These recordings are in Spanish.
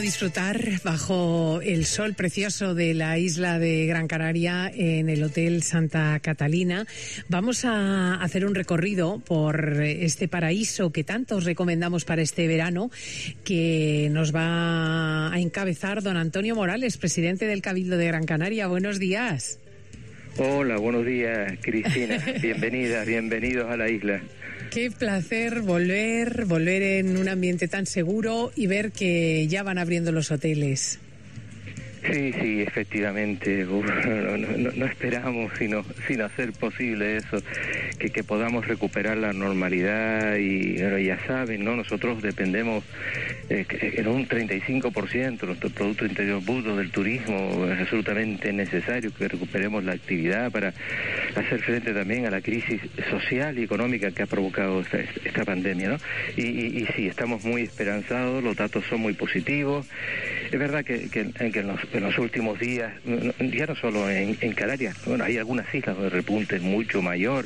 disfrutar bajo el sol precioso de la isla de Gran Canaria en el Hotel Santa Catalina. Vamos a hacer un recorrido por este paraíso que tanto os recomendamos para este verano, que nos va a encabezar don Antonio Morales, presidente del Cabildo de Gran Canaria. Buenos días. Hola, buenos días, Cristina. Bienvenidos a la isla. Qué placer volver en un ambiente tan seguro y ver que ya van abriendo los hoteles. Sí, efectivamente. No esperamos sino hacer posible eso, que podamos recuperar la normalidad y bueno, ya saben, ¿no? Nosotros dependemos en un 35% de nuestro Producto Interior Bruto del turismo. Es absolutamente necesario que recuperemos la actividad para hacer frente también a la crisis social y económica que ha provocado esta pandemia, ¿no? Y sí, estamos muy esperanzados, los datos son muy positivos. Es verdad que en los últimos días, ya no solo en Canarias, bueno, hay algunas islas donde el repunte es mucho mayor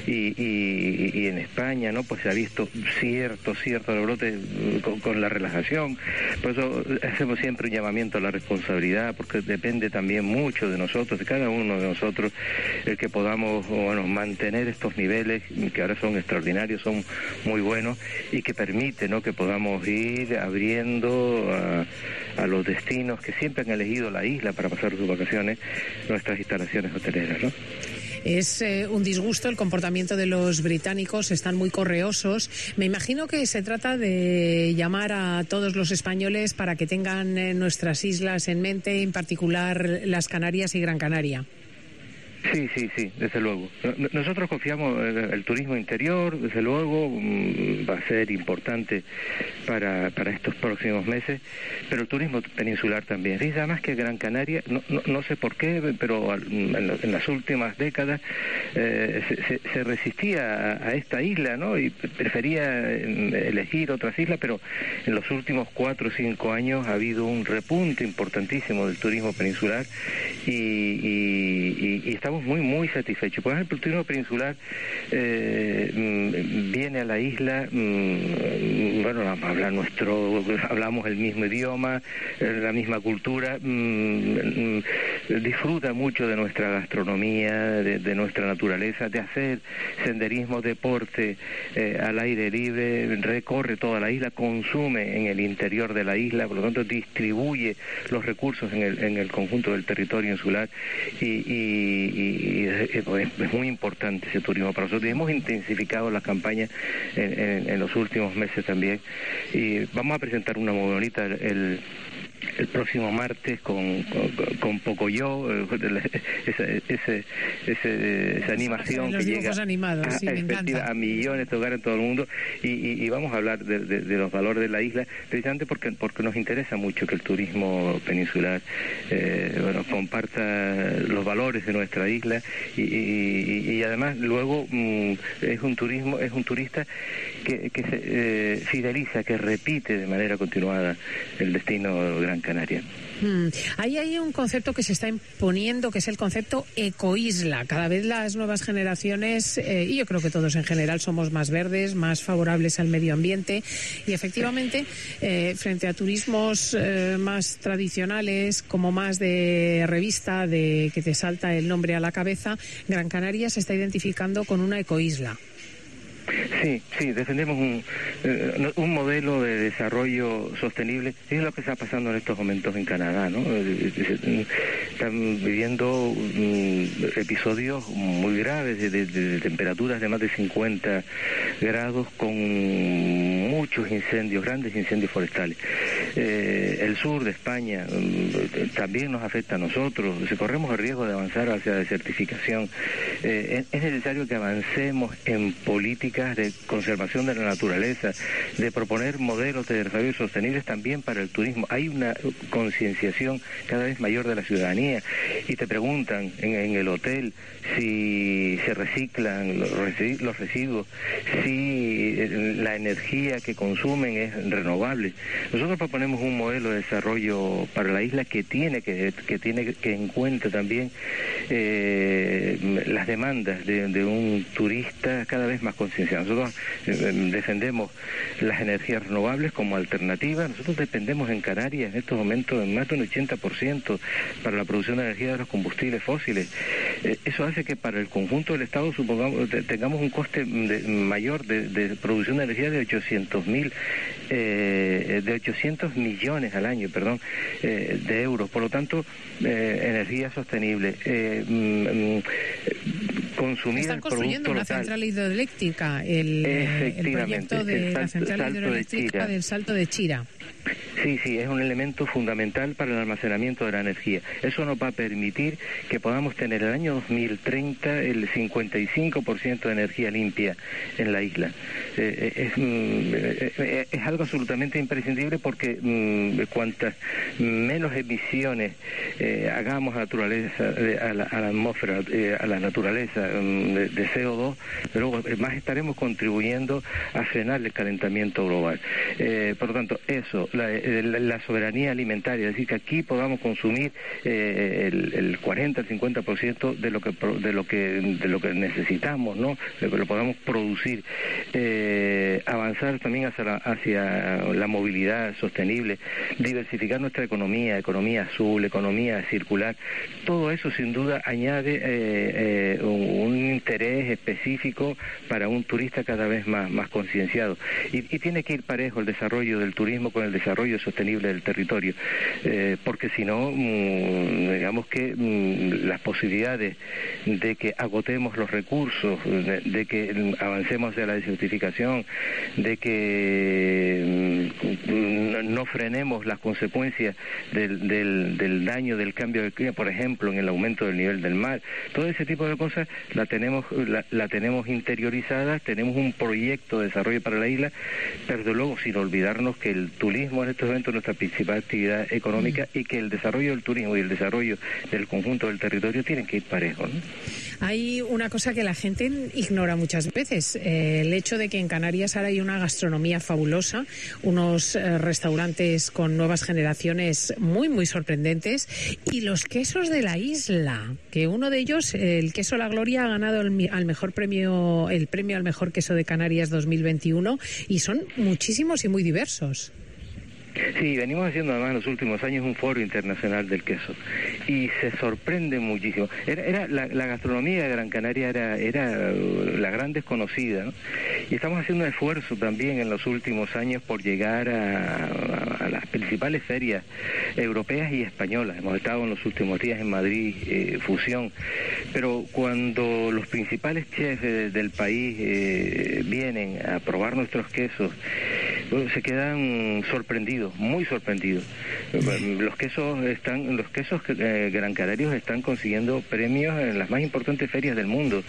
y en España, ¿no? Pues se ha visto cierto rebrote con la relajación. Por eso hacemos siempre un llamamiento a la responsabilidad, porque depende también mucho de nosotros, de cada uno de nosotros, el que podamos, bueno, mantener estos niveles que ahora son extraordinarios, son muy buenos y que permiten, ¿no?, que podamos ir abriendo a los destinos que siempre han elegido la isla para pasar sus vacaciones, nuestras instalaciones hoteleras, ¿no? Es un disgusto el comportamiento de los británicos, están muy correosos. Me imagino que se trata de llamar a todos los españoles para que tengan nuestras islas en mente, en particular las Canarias y Gran Canaria. Sí, desde luego. Nosotros confiamos en el turismo interior, desde luego, va a ser importante para estos próximos meses, pero el turismo peninsular también. Y además que Gran Canaria, no sé por qué, pero en las últimas décadas se resistía a esta isla, ¿no? Y prefería elegir otras islas, pero en los últimos 4 o 5 años ha habido un repunte importantísimo del turismo peninsular y estamos muy satisfechos. Por ejemplo, el turismo peninsular viene a la isla, bueno, hablamos el mismo idioma, la misma cultura, disfruta mucho de nuestra gastronomía, de nuestra naturaleza, de hacer senderismo, deporte al aire libre, recorre toda la isla, consume en el interior de la isla, por lo tanto distribuye los recursos en el conjunto del territorio insular y es muy importante ese turismo para nosotros. Y hemos intensificado las campañas en los últimos meses también y vamos a presentar una muy bonita el próximo martes con Pocoyo, esa animación que llega animados, sí, a millones de hogares en todo el mundo y vamos a hablar de los valores de la isla, precisamente porque nos interesa mucho que el turismo peninsular comparta los valores de nuestra isla y además luego es un turista que se fideliza, que repite de manera continuada el destino Gran Canaria. Ahí hay un concepto que se está imponiendo, que es el concepto ecoisla. Cada vez las nuevas generaciones, y yo creo que todos en general, somos más verdes, más favorables al medio ambiente y efectivamente frente a turismos más tradicionales, como más de revista, de que te salta el nombre a la cabeza, Gran Canaria se está identificando con una ecoisla. Sí, defendemos un modelo de desarrollo sostenible. Es lo que está pasando en estos momentos en Canadá, ¿no? Están viviendo episodios muy graves de temperaturas de más de 50 grados con muchos incendios, grandes incendios forestales. El sur de España también nos afecta a nosotros. Si corremos el riesgo de avanzar hacia la desertificación, es necesario que avancemos en políticas de conservación de la naturaleza, de proponer modelos de desarrollo sostenibles también para el turismo. Hay una concienciación cada vez mayor de la ciudadanía y te preguntan en el hotel si se reciclan los residuos, si la energía que consumen es renovable. Nosotros proponemos proponemos un modelo de desarrollo para la isla que tiene que en cuenta también las demandas de un turista cada vez más concienciado. Nosotros defendemos las energías renovables como alternativa. Nosotros dependemos en Canarias en estos momentos en más de un 80% para la producción de energía de los combustibles fósiles. Eso hace que para el conjunto del Estado tengamos un coste mayor de producción de energía de 800 millones al año, de euros. Por lo tanto, energía sostenible, consumida. Están construyendo una central hidroeléctrica, el proyecto de la central hidroeléctrica del Salto de Chira. Sí, es un elemento fundamental para el almacenamiento de la energía. Eso nos va a permitir que podamos tener el año 2030 el 55% de energía limpia en la isla. Es algo absolutamente imprescindible porque cuantas menos emisiones hagamos a la naturaleza, a la atmósfera, a la naturaleza de CO2, luego más estaremos contribuyendo a frenar el calentamiento global. Por lo tanto, eso, la soberanía alimentaria, es decir, que aquí podamos consumir el 40, el 50% de lo que necesitamos, ¿no? De que lo podamos producir, avanzar también hacia la movilidad sostenible, diversificar nuestra economía azul, economía circular. Todo eso sin duda añade un interés específico para un turista cada vez más concienciado, y tiene que ir parejo el desarrollo del turismo con el desarrollo sostenible del territorio, porque si no, digamos que las posibilidades de que agotemos los recursos, de que avancemos hacia la desertificación, de que no frenemos las consecuencias del daño del cambio del clima, por ejemplo, en el aumento del nivel del mar, todo ese tipo de cosas la tenemos interiorizada. Tenemos un proyecto de desarrollo para la isla, pero luego sin olvidarnos que el turismo en estos momentos es nuestra principal actividad económica y que el desarrollo del turismo y el desarrollo del conjunto del territorio tienen que ir parejos, ¿no? Hay una cosa que la gente ignora muchas veces, el hecho de que en Canarias ahora hay una gastronomía fabulosa, unos restaurantes con nuevas generaciones muy, muy sorprendentes, y los quesos de la isla, que uno de ellos, el queso La Gloria, ha ganado el premio al mejor queso de Canarias 2021, y son muchísimos y muy diversos. Sí, venimos haciendo además en los últimos años un foro internacional del queso y se sorprende muchísimo. La gastronomía de Gran Canaria era la gran desconocida, ¿no? Y estamos haciendo un esfuerzo también en los últimos años por llegar a las principales ferias europeas y españolas. Hemos estado en los últimos días en Madrid, Fusión, pero cuando los principales chefs del país vienen a probar nuestros quesos, se quedan sorprendidos, muy sorprendidos. Los quesos Gran Canarios están consiguiendo premios en las más importantes ferias del mundo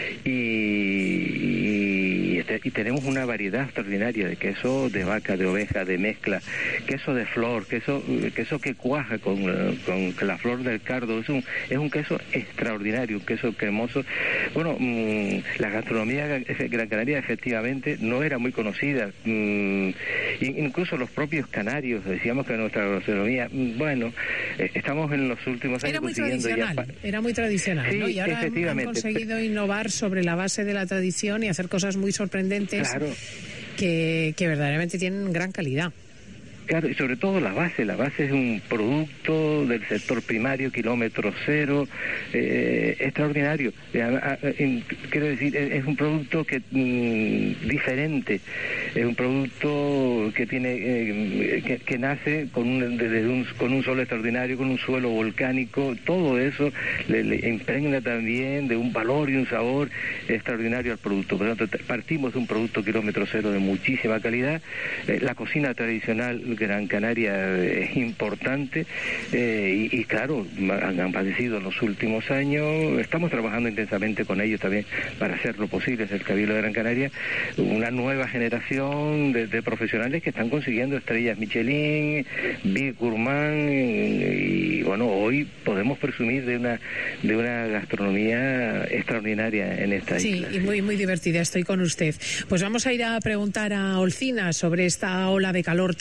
y tenemos una variedad extraordinaria de queso de vaca, de oveja, de mezcla, queso de flor, queso que cuaja con la flor del cardo. Es un queso extraordinario, un queso cremoso. Bueno, la gastronomía Gran Canaria efectivamente no era muy conocida. Incluso los propios canarios decíamos que nuestra gastronomía, estamos en los últimos años era muy tradicional, sí, ¿no? Y ahora han conseguido innovar sobre la base de la tradición y hacer cosas muy sorprendentes, claro, que verdaderamente tienen gran calidad. Claro, y sobre todo la base es un producto del sector primario, kilómetro cero, extraordinario. Quiero decir, es un producto diferente, es un producto que tiene que nace con un suelo extraordinario, con un suelo volcánico. Todo eso le impregna también de un valor y un sabor extraordinario al producto. Por lo tanto, partimos de un producto kilómetro cero de muchísima calidad. La cocina tradicional Gran Canaria es importante y claro, han padecido en los últimos años. Estamos trabajando intensamente con ellos también para hacer lo posible desde el Cabildo de Gran Canaria, una nueva generación de profesionales que están consiguiendo estrellas Michelin, Big Gourmand, y bueno, hoy podemos presumir de una gastronomía extraordinaria en esta isla. Sí, y muy, muy divertida, estoy con usted. Pues vamos a ir a preguntar a Olcina sobre esta ola de calor tremendo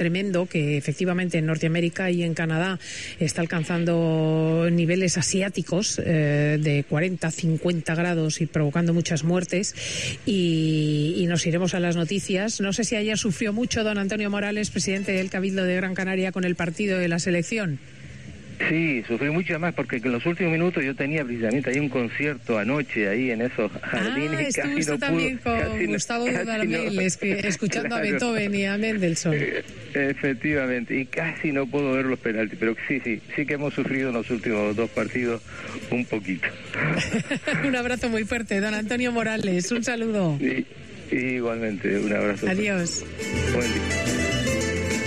frío, que efectivamente en Norteamérica y en Canadá está alcanzando niveles asiáticos de 40, 50 grados y provocando muchas muertes. Y nos iremos a las noticias. No sé si ayer sufrió mucho don Antonio Morales, presidente del Cabildo de Gran Canaria, con el partido de la selección. Sí, sufrí mucho más porque en los últimos minutos yo tenía precisamente ahí un concierto anoche ahí en esos jardines. Estuvo usted también con Gustavo Dudamel, escuchando claro, a Beethoven y a Mendelssohn. Efectivamente, y casi no puedo ver los penaltis, pero sí que hemos sufrido en los últimos 2 partidos un poquito. Un abrazo muy fuerte, don Antonio Morales, un saludo. Sí, igualmente, un abrazo. Adiós. Buen día.